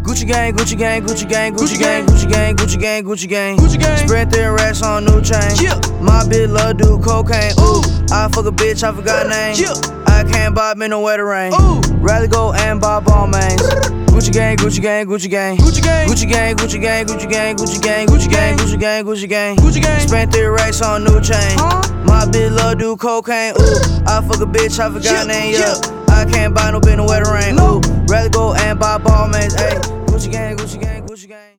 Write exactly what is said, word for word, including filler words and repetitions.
Gucci gang, Gucci gang, Gucci gang, Gucci gang, Gucci gang, Gucci gang, Gucci gang, Gucci gang. Spread thin racks on new chain. My bitch love do cocaine. Ooh, I fuck a bitch, I forgot name. I can't buy me no wetter rain. Rather go and buy ball mains. Gucci gang, Gucci gang, Gucci gang, Gucci gang, Gucci gang, Gucci gang, Gucci gang, Gucci gang, Gucci gang, Gucci gang, Gucci gang, Gucci gang. Spent three racks on new chain. My bitch love do cocaine. Ooh, I fuck a bitch, I forgot name. Yeah, I can't buy no bitch no wetter rain. Ooh, rather go and buy ball mains. Ayy, Gucci gang, Gucci gang, Gucci gang.